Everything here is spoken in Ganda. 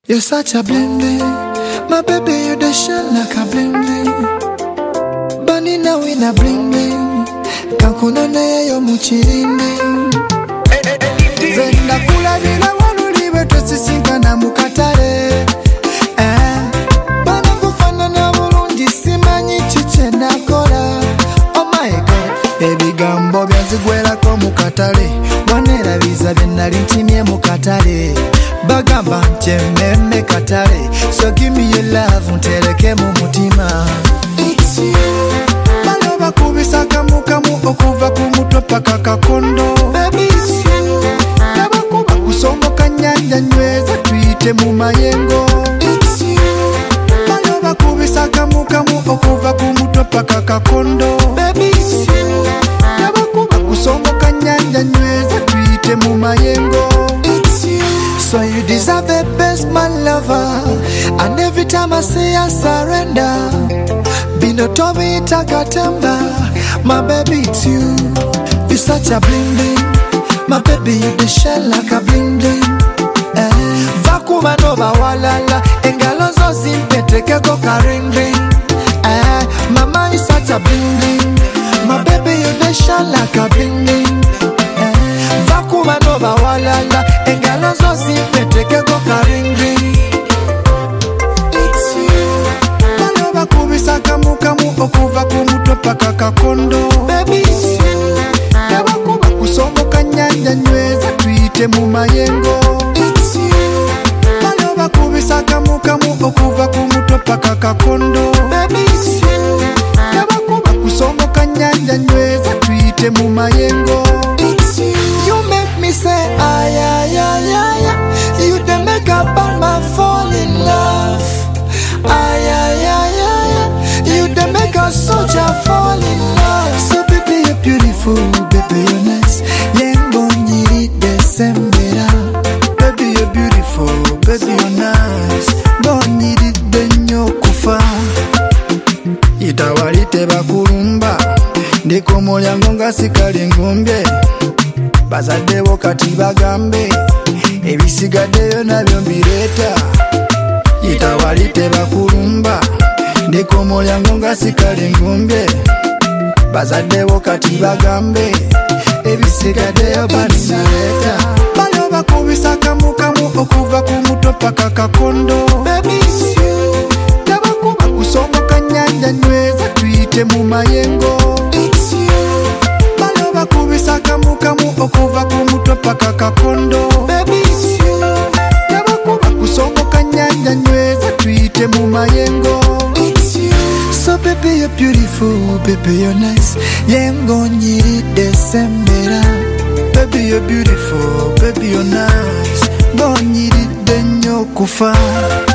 You're such a bling bling, my baby, you the shine like a bling bling. Bunny now in a bling bling, kankuna na yo muchirindi. Zenda kula bila wanuliwe tusisinga na mukatare. Bana kufana na mulungi simanyi chiche na kola. Oh my God, baby gambo byanzigwela ko mukatare. Wanera biza benali nchimye mukatare. Bagamba nchememe katare. So give me your love untereke mu mutima. It's you. Baloba kubisa kamu okuva kumutwe paka kakondo. Baby it's you. Nabakuba kusongoka nyanja nyweza tuite mu mayengo. It's you. Baloba kubisa kamu okuva kumutwe paka kakondo. Baby it's you. Nabakuba kusongoka nyanja nyweza tuite mu mayengo. It's you. So you deserve the best, my lover. And every time I say I surrender, Bino Tomi Takatemba, my baby it's you. You such a bling bling, my baby you the shell like a bling bling. Vakuma nova walala, engalozo zimpete keko ring ring. Mama you such a bling bling, my baby you the shell like a bling bling. Vakuma nova walala, engalozo zimpete keko ring ring. It's you. Baloba kubisa kamu okuva kumutwe paka kakondo. Baby it's you. Nabakuba kusongoka nyanja nyweza tuite mu mayengo. It's you. Baloba kubisa kamu okuva kumutwe paka kakondo. Baby it's you. Nabakuba kusongoka nyanja nyweza tuite mu mayengo. It's you. You make me say ay ay ay ay. You the make up on my fall in love. Ay ay ay ay. You the make a soldier fall in love. So baby you're beautiful, baby you're nice. Yengo nyiri desembera. Baby you're beautiful, baby you're nice. Go nyiri denyo kufa. Itawalite bakulumba. Ndiko mulyango nga sikali ngumbe. Bazaddewo kati bagambe. Ebisigaddeyo nabyo mbireta. Itawalite bakulumba. Ndiko mulyango nga sikali ngumbe. Bazaddewo kati bagambe. Ebisigaddeyo banireta. Baloba kubisa kamu okuva kumutwe paka kakondo. Baby it's you. Nabakuba kusongoka nyanja nyweza tuite mu mayengo. It's you. Baloba kubisa kamu okuva kumutwe paka kakondo. Baby it's you. Nabakuba kusongoka nyanja nyweza tuite mu mayengo. It's you. So baby you're beautiful, baby you're nice. Yengo nyiri desembera. Baby you're beautiful, baby you're nice. Go nyiri denyo kufa.